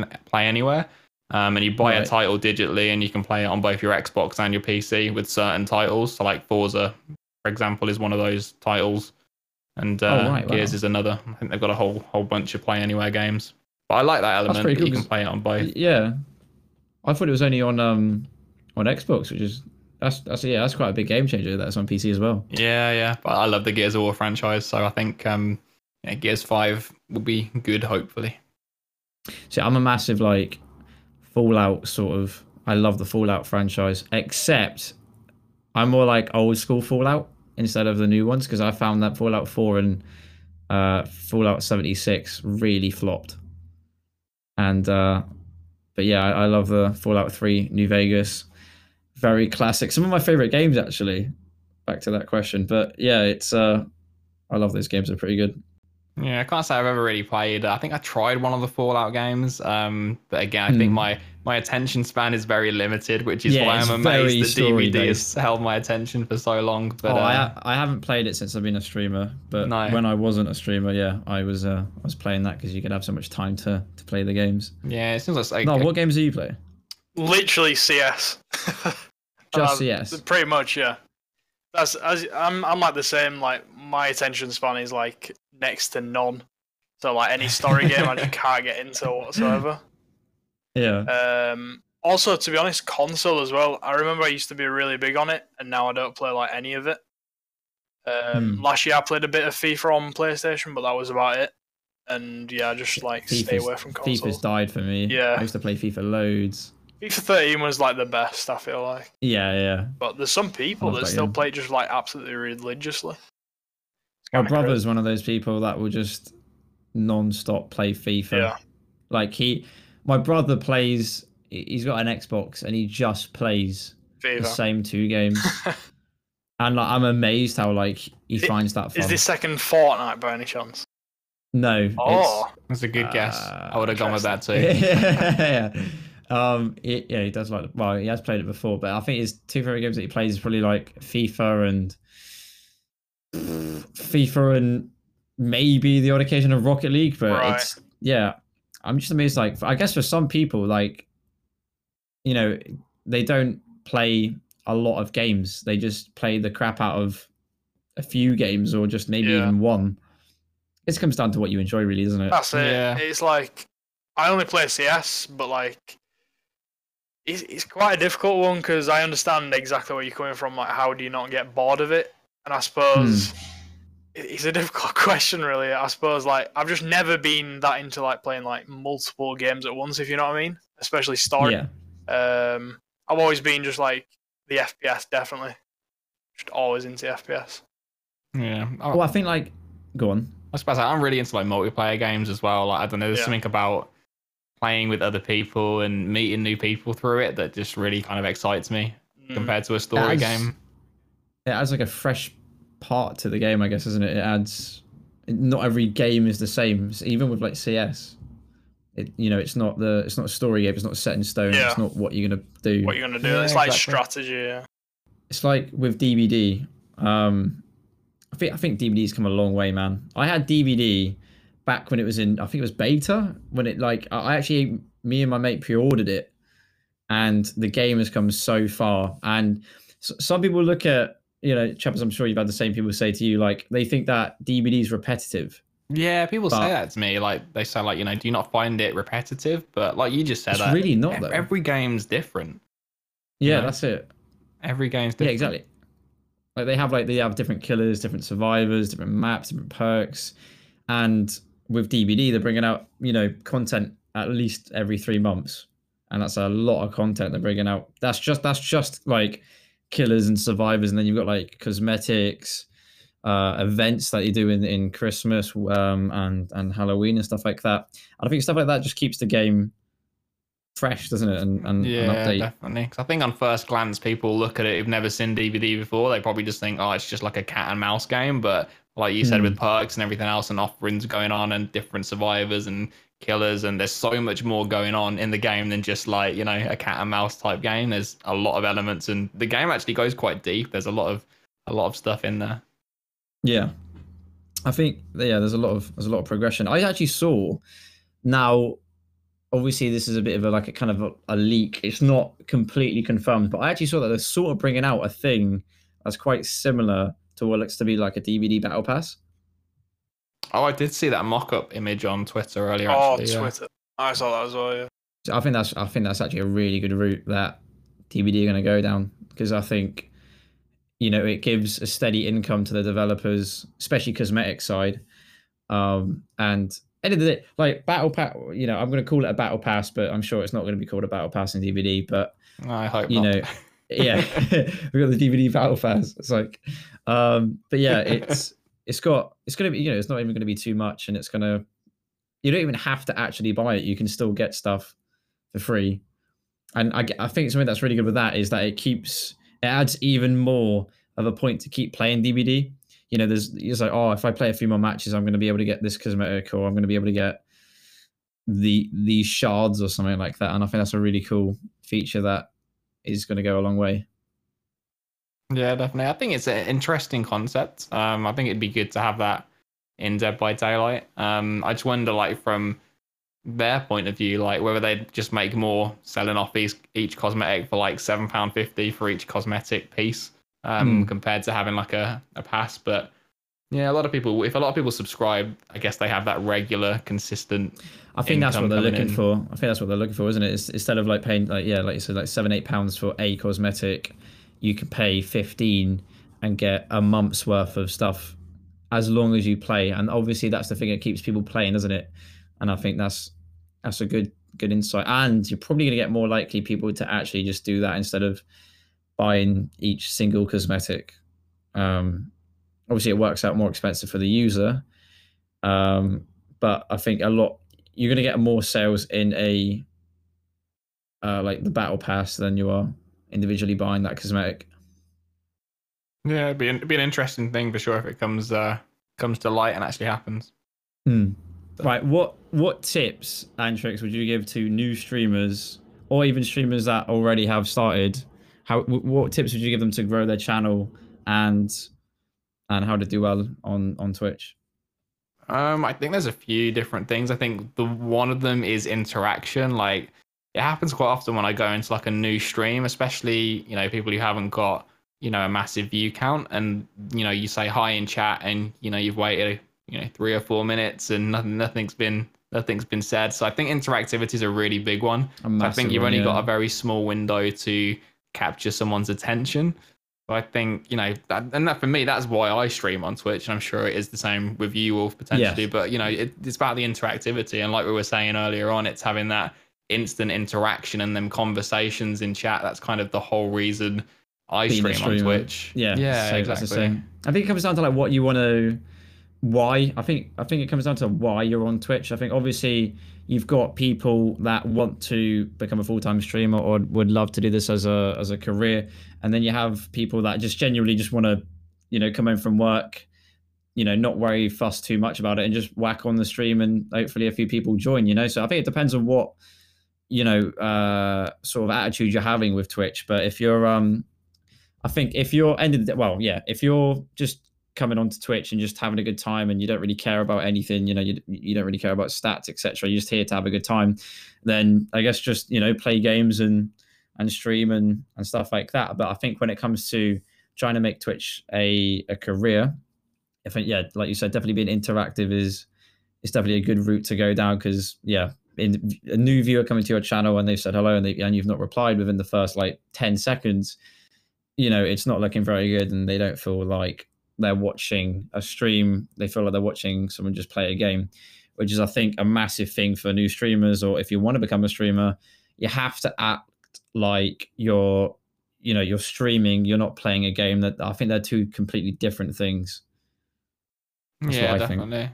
[SPEAKER 3] and you buy a title digitally, and you can play it on both your Xbox and your PC with certain titles. So like Forza, for example, is one of those titles, and Gears is another. I think they've got a whole bunch of Play Anywhere games. But I like that element that you can play it on both.
[SPEAKER 1] Yeah, I thought it was only on Xbox, which is that's quite a big game changer. That's on PC as well.
[SPEAKER 3] Yeah. But I love the Gears of War franchise, so I think Gears 5 will be good, hopefully.
[SPEAKER 1] See, I'm a massive like Fallout sort of. I love the Fallout franchise, except I'm more like old school Fallout instead of the new ones, because I found that Fallout 4 and Fallout 76 really flopped. And but yeah, I love the Fallout 3 New Vegas, very classic. Some of my favorite games, actually. Back to that question, but yeah, it's I love those games. They're pretty good.
[SPEAKER 3] Yeah, I can't say I've ever really played. I think I tried one of the Fallout games, but again, I think my attention span is very limited, which is why I'm amazed that DVD has held my attention for so long. But
[SPEAKER 1] I haven't played it since I've been a streamer, but when I wasn't a streamer, I was playing that because you could have so much time to play the games.
[SPEAKER 3] Yeah, it seems like.
[SPEAKER 1] No, what games do you play?
[SPEAKER 2] Literally CS.
[SPEAKER 1] Just CS.
[SPEAKER 2] Pretty much, yeah. I'm like the same. Like my attention span is like next to none. So like any story game, I just can't get into whatsoever.
[SPEAKER 1] Yeah.
[SPEAKER 2] Also, to be honest, console as well. I remember I used to be really big on it, and now I don't play like any of it. Last year I played a bit of FIFA on PlayStation, but that was about it. And yeah, I just like stay away from console.
[SPEAKER 1] FIFA's died for me.
[SPEAKER 2] Yeah.
[SPEAKER 1] I used to play FIFA loads.
[SPEAKER 2] FIFA 13 was like the best, I feel like.
[SPEAKER 1] Yeah.
[SPEAKER 2] But there's some people that still play it just like absolutely religiously.
[SPEAKER 1] My brother's one of those people that will just non-stop play FIFA.
[SPEAKER 2] Yeah.
[SPEAKER 1] Like my brother plays, he's got an Xbox and he just plays
[SPEAKER 2] FIFA.
[SPEAKER 1] The same 2 games. And like, I'm amazed how like he finds that fun.
[SPEAKER 2] Is this second Fortnite by any chance?
[SPEAKER 1] No.
[SPEAKER 3] That's a good guess. I would have gone with that too.
[SPEAKER 1] Yeah. He does like. Well, he has played it before, but I think his 2 favorite games that he plays is probably like FIFA and maybe the odd occasion of Rocket League. But I'm just amazed. Like, I guess for some people, like, they don't play a lot of games. They just play the crap out of a few games or just maybe even one. It comes down to what you enjoy, really, doesn't it?
[SPEAKER 2] That's it. Yeah. It's like I only play CS, but like it's quite a difficult one because I understand exactly where you're coming from. Like, how do you not get bored of it? And I suppose it's a difficult question, really. I suppose like I've just never been that into like playing like multiple games at once, if you know what I mean, especially story.
[SPEAKER 1] Yeah.
[SPEAKER 2] I've always been just like the FPS, definitely. Just always into FPS.
[SPEAKER 3] Yeah.
[SPEAKER 1] Well, I think like, go on.
[SPEAKER 3] I suppose I'm really into like multiplayer games as well. Like, I don't know, there's something about playing with other people and meeting new people through it that just really kind of excites me compared to a story game.
[SPEAKER 1] It adds like a fresh part to the game, I guess, isn't it? It adds. Not every game is the same. Even with like CS, it's not a story game. It's not set in stone.
[SPEAKER 2] Yeah.
[SPEAKER 1] It's not what you're gonna do.
[SPEAKER 2] What you're gonna do? Yeah, it's like strategy. Yeah.
[SPEAKER 1] It's like with DBD. I think DBD's come a long way, man. I had DBD back when it was in, I think it was beta, when it like, me and my mate pre-ordered it, and the game has come so far. And some people look at, Chappers, I'm sure you've had the same people say to you, like, they think that DBD is repetitive.
[SPEAKER 3] Yeah, people say that to me. Like, they say, like, do you not find it repetitive? But like you just said,
[SPEAKER 1] it's really not, though.
[SPEAKER 3] Every game's different.
[SPEAKER 1] Yeah, that's it.
[SPEAKER 3] Every game's different.
[SPEAKER 1] Yeah, exactly. Like they have different killers, different survivors, different maps, different perks, and with DBD they're bringing out content at least every 3 months, and that's a lot of content they're bringing out. That's just like killers and survivors, and then you've got like cosmetics, events that you do in Christmas and Halloween and stuff like that. And I think stuff like that just keeps the game fresh, doesn't it? And update.
[SPEAKER 3] Definitely. Because I think on first glance, people look at it who've never seen DBD before. They probably just think, oh, it's just like a cat and mouse game. But like you said, with perks and everything else and offerings going on and different survivors and killers, and there's so much more going on in the game than just like a cat and mouse type game. There's a lot of elements, and the game actually goes quite deep. There's a lot of stuff in there.
[SPEAKER 1] Yeah, I think there's a lot of progression. I actually saw now. Obviously, this is a bit of a kind of a leak. It's not completely confirmed, but I actually saw that they're sort of bringing out a thing that's quite similar to what looks to be like a DBD Battle Pass.
[SPEAKER 3] Oh, I did see that mock-up image on Twitter earlier.
[SPEAKER 2] Twitter. Yeah. I saw that as well. Yeah.
[SPEAKER 1] So I think that's actually a really good route that DBD are going to go down, because I think it gives a steady income to the developers, especially cosmetic side, and. End of the day, like Battle Pass, I'm going to call it a Battle Pass, but I'm sure it's not going to be called a Battle Pass in DBD. But
[SPEAKER 3] I hope not.
[SPEAKER 1] Yeah, we got the DBD Battle Pass. It's like, but yeah, it's going to be, it's not even going to be too much, and you don't even have to actually buy it. You can still get stuff for free, and I think something that's really good with that is that it adds even more of a point to keep playing DBD. It's like, oh, if I play a few more matches, I'm going to be able to get this cosmetic, or I'm going to be able to get these shards or something like that. And I think that's a really cool feature that is going to go a long way.
[SPEAKER 3] Yeah, definitely. I think it's an interesting concept. I think it'd be good to have that in Dead by Daylight. I just wonder, like, from their point of view, like whether they'd just make more selling off each cosmetic for like £7.50 for each cosmetic piece. Compared to having like a pass. But yeah, if a lot of people subscribe, I guess they have that regular, consistent.
[SPEAKER 1] I think that's what they're looking for. I think that's what they're looking for, isn't it? It's, instead of like paying like you said, like £7-8 for a cosmetic, you can pay 15 and get a month's worth of stuff as long as you play. And obviously that's the thing that keeps people playing, isn't it? And I think that's a good insight. And you're probably going to get more likely people to actually just do that instead of buying each single cosmetic. Obviously it works out more expensive for the user, but I think you're going to get more sales in a like the battle pass than you are individually buying that cosmetic.
[SPEAKER 3] Yeah, it'd be an interesting thing for sure if it comes to light and actually happens.
[SPEAKER 1] Right, what tips and tricks would you give to new streamers, or even streamers that already have started? What tips would you give them to grow their channel and how to do well on Twitch?
[SPEAKER 3] I think there's a few different things. I think one of them is interaction. Like, it happens quite often when I go into like a new stream, especially people who haven't got a massive view count, and you say hi in chat, and you've waited 3 or 4 minutes and nothing's been said. So I think interactivity is a really big one. I think you've only got a very small window to capture someone's attention. So I think that for me, that's why I stream on Twitch, and I'm sure it is the same with you, Wolf, potentially. Yes. But it's about the interactivity, and like we were saying earlier on, it's having that instant interaction and them conversations in chat. That's kind of the whole reason I stream on Twitch.
[SPEAKER 1] Yeah, exactly. I think it comes down to like what you want to, why. I think it comes down to why you're on Twitch. I think obviously you've got people that want to become a full-time streamer or would love to do this as a career, and then you have people that just genuinely just want to, come in from work, not worry, fuss too much about it, and just whack on the stream, and hopefully a few people join. So I think it depends on what sort of attitude you're having with Twitch. But if you're I think if you're if you're just coming onto Twitch and just having a good time and you don't really care about anything, you don't really care about stats, etc., you're just here to have a good time, then I guess just play games and stream and stuff like that. But I think when it comes to trying to make Twitch a career, I think like you said, definitely being interactive is definitely a good route to go down, because in a new viewer coming to your channel and they've said hello and you've not replied within the first 10 seconds, it's not looking very good, and they don't feel like they're watching a stream. They feel like they're watching someone just play a game, which is, I think, a massive thing for new streamers. Or if you want to become a streamer, you have to act like you're streaming, you're not playing a game. That I think they're two completely different things.
[SPEAKER 3] That's what I definitely think.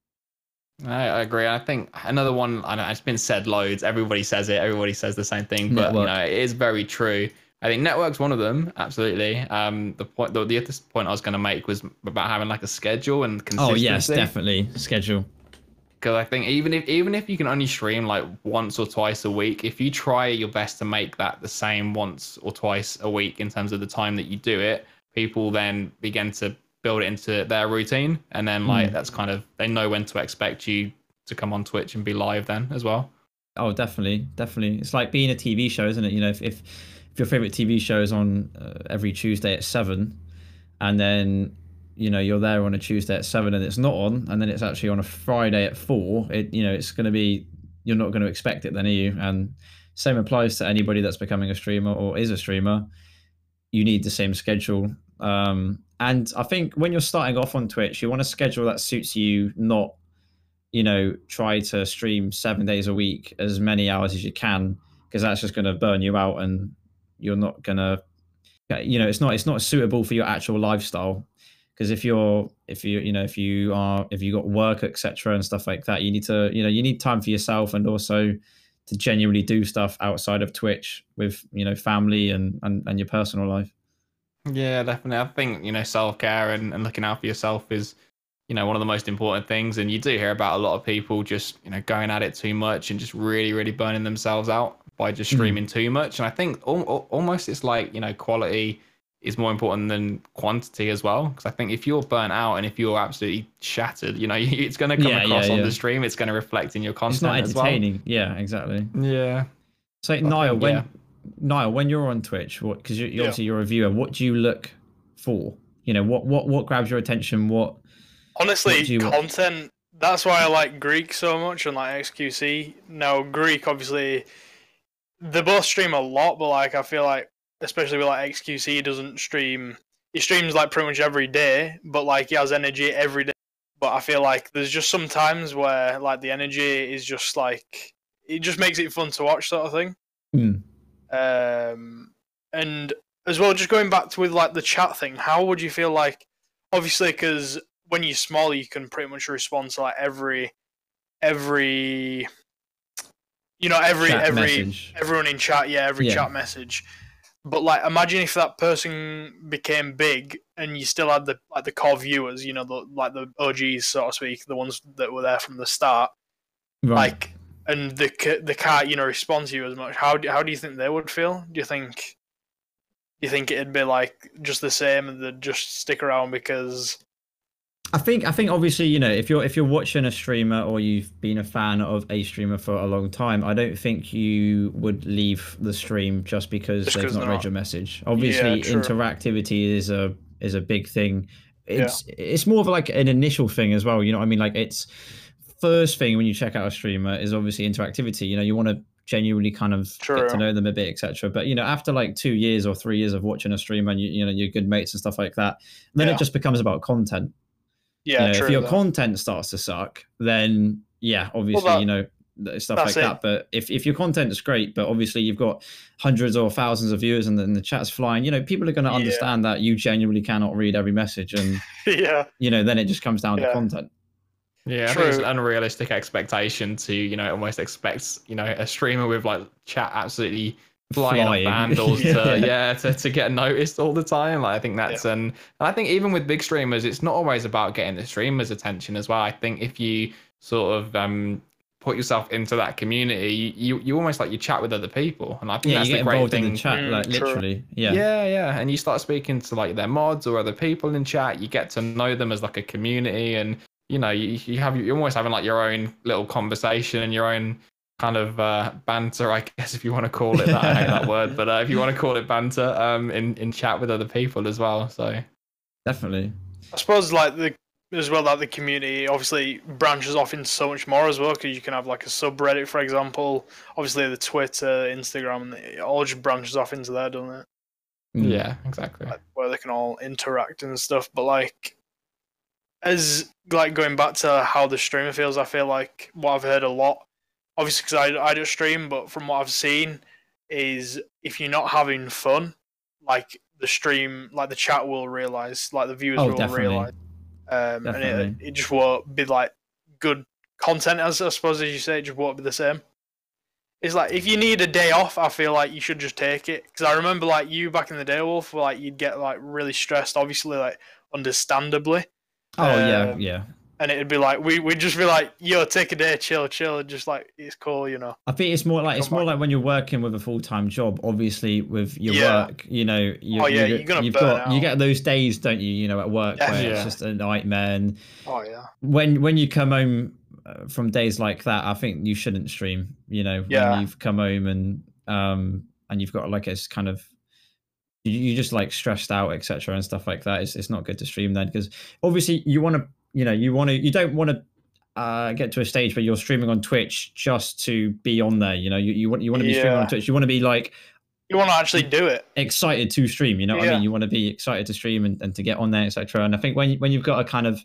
[SPEAKER 3] I agree. I think another one, I know it's been said loads. Everybody says it. Everybody says the same thing, but it is very true. I think network's one of them, absolutely. The other point I was going to make was about having a schedule and consistency.
[SPEAKER 1] Oh yes, definitely schedule.
[SPEAKER 3] Because I think even if you can only stream once or twice a week, if you try your best to make that the same once or twice a week in terms of the time that you do it, people then begin to build it into their routine, and then that's kind of, they know when to expect you to come on Twitch and be live then as well.
[SPEAKER 1] Oh, definitely. It's like being a TV show, isn't it? If your favorite TV show is on every Tuesday at 7, and then you're there on a Tuesday at 7 and it's not on, and then it's actually on a Friday at 4, it's going to be, you're not going to expect it then, are you? And same applies to anybody that's becoming a streamer or is a streamer. You need the same schedule. And I think when you're starting off on Twitch, you want a schedule that suits you, not try to stream 7 days a week, as many hours as you can, because that's just going to burn you out, and you're not gonna, it's not suitable for your actual lifestyle. Because if you got work, etc., and stuff like that, you need to, you need time for yourself, and also to genuinely do stuff outside of Twitch with family and your personal life.
[SPEAKER 3] Yeah, definitely. I think self-care and looking out for yourself is one of the most important things. And you do hear about a lot of people just going at it too much and just really, really burning themselves out by just streaming too much. And I think almost it's like, quality is more important than quantity as well. Because I think if you're burnt out and if you're absolutely shattered, it's going to come across on the stream. It's going to reflect in your content as well.
[SPEAKER 1] It's not entertaining. Yeah, exactly.
[SPEAKER 3] Yeah.
[SPEAKER 1] So Niall, when you're on Twitch, because obviously you're a viewer, what do you look for? What grabs your attention?
[SPEAKER 2] Honestly, content. That's why I like Greek so much and XQC. Now, Greek, obviously, they both stream a lot, but I feel like, especially with XQC, he doesn't stream. He streams pretty much every day, but he has energy every day. But I feel like there's just some times where the energy is just it just makes it fun to watch, sort of thing. And as well, just going back to with the chat thing, how would you feel obviously, because when you're small, you can pretty much respond to every everyone in chat, chat message. But imagine if that person became big and you still had the core viewers, the OGs, so to speak, the ones that were there from the start, right. And they can't respond to you as much. How do you think they would feel? Do you think it'd be just the same and they'd just stick around because
[SPEAKER 1] I think obviously, you know, if you're watching a streamer or you've been a fan of a streamer for a long time, I don't think you would leave the stream just because they've not read your message. Obviously, interactivity is a big thing. It's more of like an initial thing as well. You know what I mean? Like, it's first thing when you check out a streamer is obviously interactivity. You know, you want to genuinely kind of get to know them a bit, etc. But you know, after like 2 years or 3 years of watching a streamer and you know you're good mates and stuff like that, then it just becomes about content.
[SPEAKER 2] Yeah,
[SPEAKER 1] you know, if your content starts to suck, then yeah, obviously, you know, stuff like that. But if your content is great, but obviously you've got hundreds or thousands of viewers and then the chat's flying, you know, people are going to understand that you genuinely cannot read every message, and you know, then it just comes down to content.
[SPEAKER 3] Yeah, I think it's an unrealistic expectation to, you know, almost expect, you know, a streamer with like chat absolutely flying off handles to get noticed all the time. Like, I think that's and I think even with big streamers, it's not always about getting the streamer's attention as well. I think if you sort of put yourself into that community, you almost like you chat with other people, and I think that's the great thing.
[SPEAKER 1] In the chat, like literally,
[SPEAKER 3] and you start speaking to like their mods or other people in chat. You get to know them as like a community, and you know you're almost having like your own little conversation and your own kind of banter, I guess, if you want to call it that. I hate that word, but if you want to call it banter, in chat with other people as well. So
[SPEAKER 1] definitely,
[SPEAKER 2] I suppose like the community obviously branches off into so much more as well, because you can have like a subreddit, for example. Obviously, the Twitter, Instagram, it all just branches off into there, doesn't it?
[SPEAKER 3] Yeah, exactly.
[SPEAKER 2] Like, where they can all interact and stuff. But like, as like going back to how the streamer feels, I feel like what I've heard a lot, obviously because I don't stream, but from what I've seen is if you're not having fun, like the stream, like the chat will realize, like the viewers will realize, and it just won't be like good content, as I suppose, as you say, it just won't be the same. It's like if you need a day off, I feel like you should just take it, because I remember like you back in the day, Wolf, like you'd get like really stressed, obviously, like understandably.
[SPEAKER 1] Yeah.
[SPEAKER 2] And it'd be like we'd just be like, "Yo, take a day, chill," and just like it's cool, you know.
[SPEAKER 1] I think it's more like when you're working with a full-time job. Obviously, with your work, you know, you get those days, don't you? You know, at work where it's just a nightmare. And when you come home from days like that, I think you shouldn't stream. You know, when you've come home and you've got like a kind of you just like stressed out, etc. and stuff like that. It's not good to stream then, because obviously you want to. You know, you don't want to get to a stage where you're streaming on Twitch just to be on there. You know, you want to be streaming on Twitch. You want to be like,
[SPEAKER 2] you want to actually do it.
[SPEAKER 1] Excited to stream. You know what I mean? You want to be excited to stream and to get on there, etc. And I think when you've got a kind of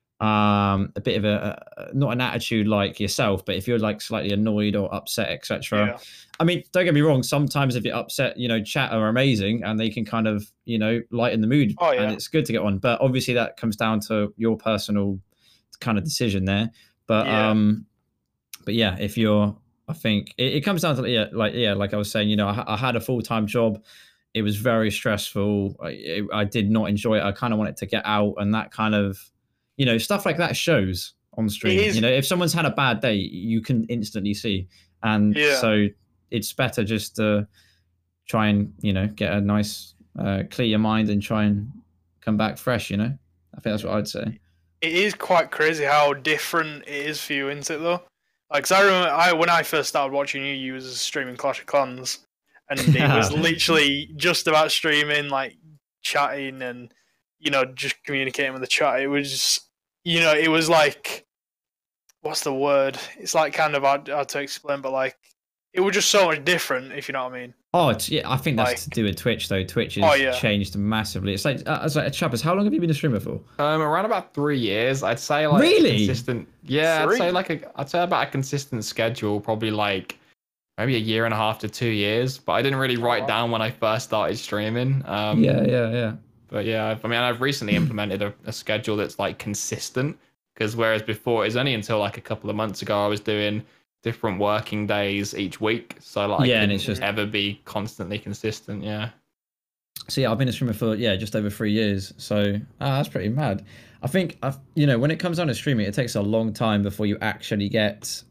[SPEAKER 1] a bit of a not an attitude like yourself, but if you're like slightly annoyed or upset, etc. I mean, don't get me wrong. Sometimes if you're upset, you know, chat are amazing and they can kind of, you know, lighten the mood, and it's good to get on. But obviously that comes down to your personal kind of decision there. But yeah, if you're, I think it comes down to like I was saying, you know, I had a full-time job. It was very stressful. I did not enjoy it. I kind of wanted to get out, and that kind of, you know, stuff like that shows on stream. You know, if someone's had a bad day, you can instantly see. And so it's better just to try and, you know, get a nice, clear your mind and try and come back fresh, you know? I think that's what I'd say.
[SPEAKER 2] It is quite crazy how different it is for you, isn't it, though? Like, cause I remember when I first started watching you was streaming Clash of Clans, and it was literally just about streaming, like, chatting and, you know, just communicating with the chat. It was, you know, it was like, what's the word? It's like kind of hard to explain, but like, it was just so much different, if you know what I mean.
[SPEAKER 1] Oh, I think that's like, to do with Twitch, though. Twitch has changed massively. It's like Chappers, how long have you been a streamer for?
[SPEAKER 3] Around about 3 years. I'd say like
[SPEAKER 1] really
[SPEAKER 3] consistent. Yeah, I'd say about a consistent schedule, probably like maybe 1.5 years to 2 years. But I didn't really write down when I first started streaming.
[SPEAKER 1] Yeah.
[SPEAKER 3] But yeah, I mean, I've recently implemented a schedule that's like consistent, because whereas before it's only until like a couple of months ago I was doing different working days each week, so like
[SPEAKER 1] and it's just
[SPEAKER 3] ever be constantly consistent.
[SPEAKER 1] So I've been a streamer for just over 3 years, so that's pretty mad. I think you know, when it comes down to streaming, it takes a long time before you actually get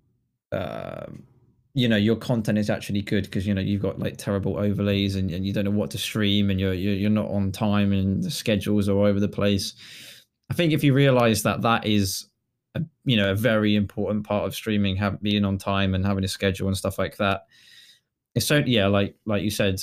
[SPEAKER 1] you know, your content is actually good, because you know you've got like terrible overlays and you don't know what to stream, and you're not on time and the schedules are all over the place. I think if you realize that that is a very important part of streaming, being on time and having a schedule and stuff like that. It's so, yeah, like you said,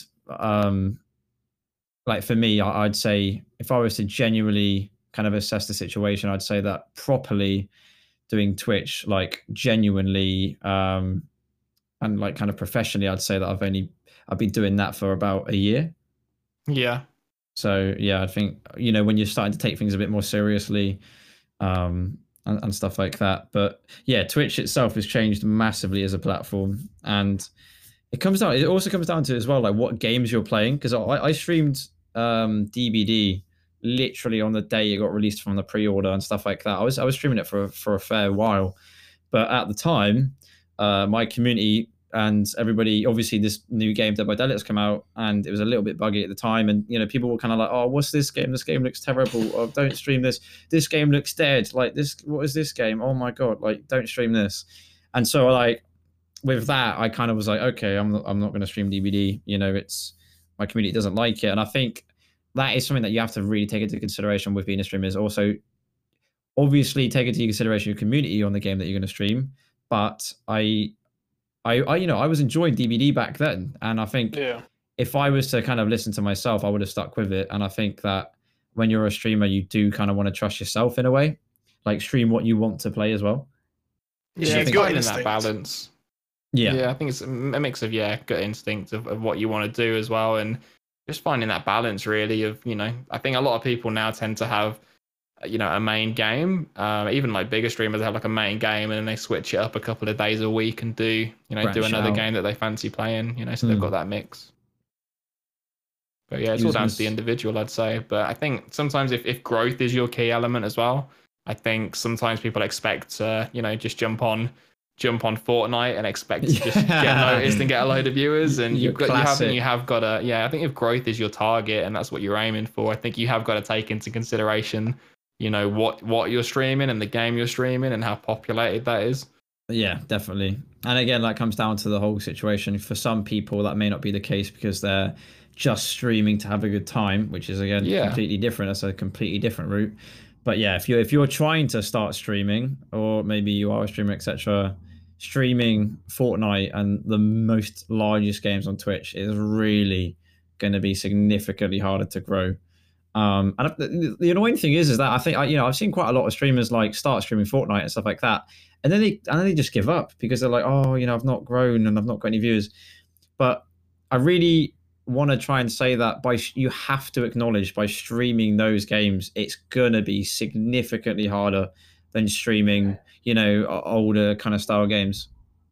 [SPEAKER 1] like for me, I'd say if I was to genuinely kind of assess the situation, I'd say that properly doing Twitch, like genuinely, and like kind of professionally, I'd say that I've been doing that for about a year.
[SPEAKER 3] Yeah.
[SPEAKER 1] So yeah, I think, when you're starting to take things a bit more seriously, and stuff like that. But yeah, Twitch itself has changed massively as a platform, and it also comes down to as well, like what games you're playing. Because I streamed DBD literally on the day it got released from the pre-order and stuff like that. I was streaming it for a fair while, but at the time, my community and everybody, obviously this new game Dead by Daylight has come out, and it was a little bit buggy at the time, and people were kind of like, oh, what's this game? This game looks terrible. Oh, don't stream this game looks dead. Like, this, what is this game? Oh my god, like, don't stream this. And so, like, with that, I kind of was like, okay, I'm not going to stream DBD. It's, my community doesn't like it. And I think that is something that you have to really take into consideration with being a streamer, is also obviously take into consideration your community on the game that you're going to stream. But I was enjoying DBD back then, and I think if I was to kind of listen to myself, I would have stuck with it. And I think that when you're a streamer, you do kind of want to trust yourself in a way, like stream what you want to play as well.
[SPEAKER 3] Yeah, I think finding that balance.
[SPEAKER 1] Yeah,
[SPEAKER 3] I think it's a mix of gut instinct of what you want to do as well, and just finding that balance really of I think a lot of people now tend to have a main game, even like bigger streamers have like a main game, and then they switch it up a couple of days a week and do another game that they fancy playing, so they've got that mix. But yeah, it's all down to the individual, I'd say. But I think sometimes if growth is your key element as well, I think sometimes people expect to just jump on Fortnite and expect to just get noticed and get a load of viewers, and you have got to I think if growth is your target and that's what you're aiming for, I think you have got to take into consideration what you're streaming and the game you're streaming and how populated that is.
[SPEAKER 1] Yeah, definitely. And again, that comes down to the whole situation. For some people, that may not be the case because they're just streaming to have a good time, which is again completely different. That's a completely different route. But yeah, if you're trying to start streaming, or maybe you are a streamer, etc., streaming Fortnite and the most largest games on Twitch is really going to be significantly harder to grow. And the annoying thing is that I think I've seen quite a lot of streamers like start streaming Fortnite and stuff like that, and then they just give up because they're like, oh, I've not grown and I've not got any viewers. But I really want to try and say that you have to acknowledge, by streaming those games, it's gonna be significantly harder than streaming older kind of style games.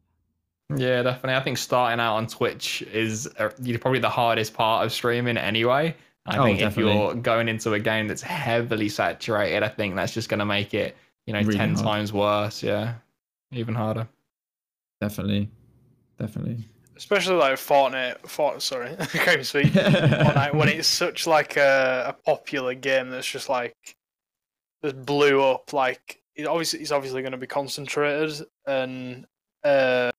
[SPEAKER 3] Yeah, definitely. I think starting out on Twitch is probably the hardest part of streaming anyway. I think definitely. If you're going into a game that's heavily saturated, I think that's just going to make it, really 10 times worse. Yeah, even harder.
[SPEAKER 1] Definitely.
[SPEAKER 2] Especially like Fortnite. Sorry, I can't speak. Fortnite, when it's such like a popular game that's just like just blew up. Like it's obviously going to be concentrated, and when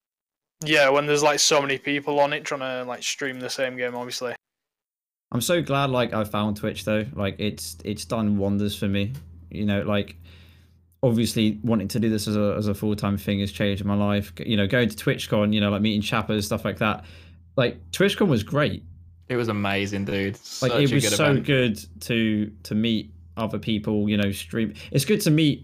[SPEAKER 2] there's like so many people on it trying to like stream the same game, obviously.
[SPEAKER 1] I'm so glad like I found Twitch though. Like it's done wonders for me. Like obviously wanting to do this as a full-time thing has changed my life. Going to TwitchCon, like meeting chappers, stuff like that. Like TwitchCon was great.
[SPEAKER 3] It was amazing, dude.
[SPEAKER 1] Like it was so good to meet other people, stream. It's good to meet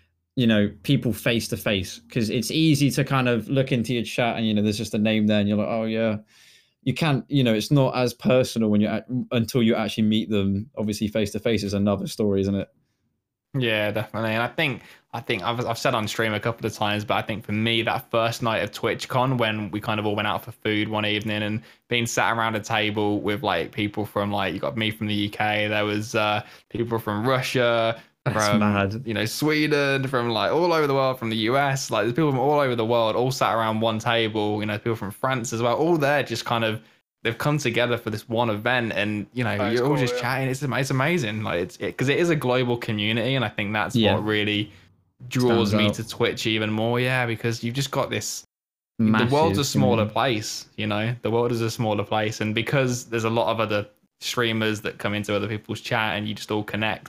[SPEAKER 1] people face to face, because it's easy to kind of look into your chat and there's just a name there and you're like, oh yeah. You can't, it's not as personal until you actually meet them. Obviously, face to face is another story, isn't it?
[SPEAKER 3] Yeah, definitely. And I think I've said on stream a couple of times, but I think for me, that first night of TwitchCon, when we kind of all went out for food one evening and being sat around a table with like people from you got me from the UK, there was people from Russia, from mad. Sweden, from like all over the world, from the US, like there's people from all over the world all sat around one table, people from France as well, all there, just kind of they've come together for this one event, and you're all just chatting. It's amazing, like it's because it is a global community, and I think that's what really draws me to Twitch even more. Yeah, because you've just got this massive, the world's a smaller place, the world is a smaller place, and because there's a lot of other streamers that come into other people's chat and you just all connect,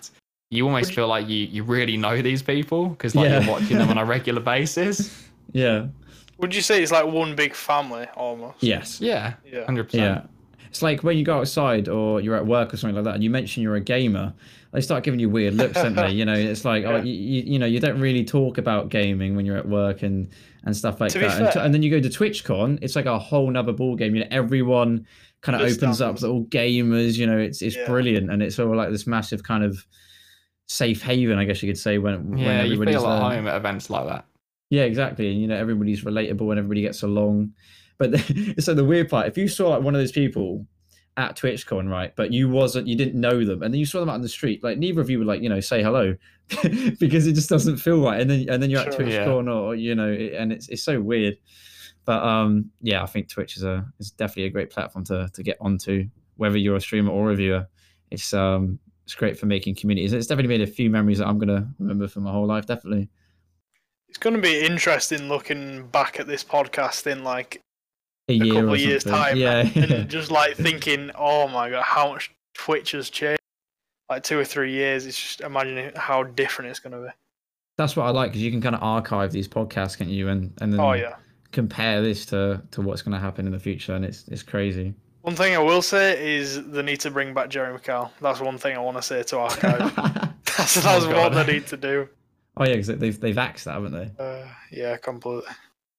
[SPEAKER 3] you almost feel like you really know these people because like you're watching them on a regular basis.
[SPEAKER 1] Yeah.
[SPEAKER 2] Would you say it's like one big family almost?
[SPEAKER 1] Yes.
[SPEAKER 3] Yeah. 100%.
[SPEAKER 1] Yeah. It's like when you go outside or you're at work or something like that, and you mention you're a gamer, they start giving you weird looks, don't they? You know, it's like, oh, you know, you don't really talk about gaming when you're at work and stuff like that. And then you go to TwitchCon, it's like a whole nother ball game. You know, everyone kind of opens up, they're all gamers. You know, it's brilliant, and it's sort of like this massive kind of safe haven, I guess you could say, when everybody's
[SPEAKER 3] you feel at home at events like that.
[SPEAKER 1] Yeah, exactly. And you know, everybody's relatable and everybody gets along. But so the weird part, if you saw like one of those people at TwitchCon, right, but you didn't know them, and then you saw them out on the street, like neither of you would like, you know, say hello because it just doesn't feel right. And then you're at TwitchCon, or you know, and it's so weird. But yeah, I think Twitch is definitely a great platform to get onto, whether you're a streamer or a viewer. It's great for making communities. It's definitely made a few memories that I'm gonna remember for my whole life. Definitely.
[SPEAKER 2] It's going to be interesting looking back at this podcast in like
[SPEAKER 1] a
[SPEAKER 2] couple of years' time,
[SPEAKER 1] and
[SPEAKER 2] just like thinking, oh my god, how much Twitch has changed. Like 2 or 3 years, it's just imagining how different it's going to be.
[SPEAKER 1] That's what I like, because you can kind of archive these podcasts, can't you? And then compare this to what's going to happen in the future, and it's crazy.
[SPEAKER 2] One thing I will say is they need to bring back Jerry McCall. That's one thing I want to say to archive. that's what they need to do.
[SPEAKER 1] Oh yeah, because they've axed that, haven't they?
[SPEAKER 2] Yeah, completely.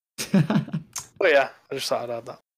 [SPEAKER 2] But yeah, I just thought I'd add that.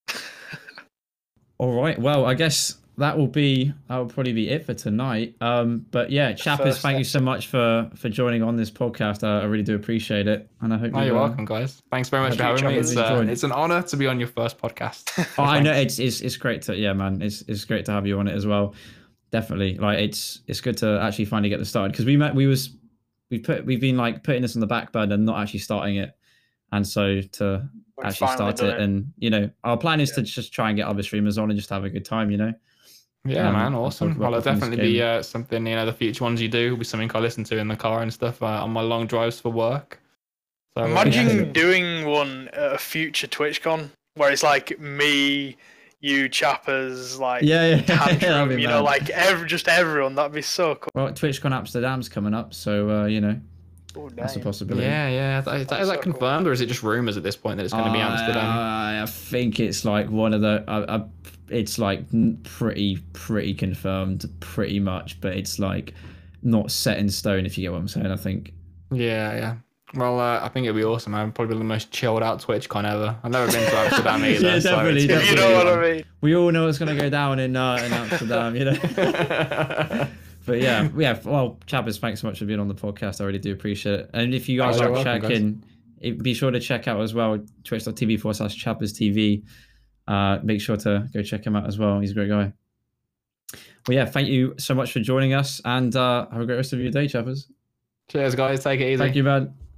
[SPEAKER 1] All right. Well, I guess that will probably be it for tonight. But yeah, Chappers, thank you so much for joining on this podcast. I really do appreciate it, and I hope
[SPEAKER 3] you're welcome, guys. Thanks very much for having me. It's an honor to be on your first podcast.
[SPEAKER 1] Oh, I know it's great to man. It's great to have you on it as well. Definitely, like it's good to actually finally get this started, because we've been like putting this on the back burner and not actually starting it, and so to actually start it, and you know, our plan is to just try and get other streamers on and just have a good time, you know.
[SPEAKER 3] Yeah, man, awesome. Well, it'll definitely be something, you know, the future ones you do will be something I listen to in the car and stuff on my long drives for work. So
[SPEAKER 2] imagine doing one at a future TwitchCon where it's like me, you, Chappers, like Tantrum, you know, like everyone. That'd be so cool.
[SPEAKER 1] Well, TwitchCon Amsterdam's coming up, so you know, that's a possibility.
[SPEAKER 3] Yeah. Is that confirmed, or is it just rumors at this point that it's going to be Amsterdam?
[SPEAKER 1] I think it's like one of the. It's like pretty confirmed, pretty much, but it's like not set in stone, if you get what I'm saying. I think.
[SPEAKER 3] Yeah. Well, I think it'd be awesome, man. Probably the most chilled out TwitchCon ever. I've never been to Amsterdam either.
[SPEAKER 1] Yeah, definitely.
[SPEAKER 2] You know what I mean.
[SPEAKER 1] We all know what's going to go down in Amsterdam, you know. But yeah. Well, Chappers, thanks so much for being on the podcast. I really do appreciate it. And if you guys are checking, be sure to check out as well twitch.tv/ChappersTV. Make sure to go check him out as well. He's a great guy. Well, yeah, thank you so much for joining us, and have a great rest of your day, Chappers.
[SPEAKER 3] Cheers, guys. Take it easy.
[SPEAKER 1] Thank you, man.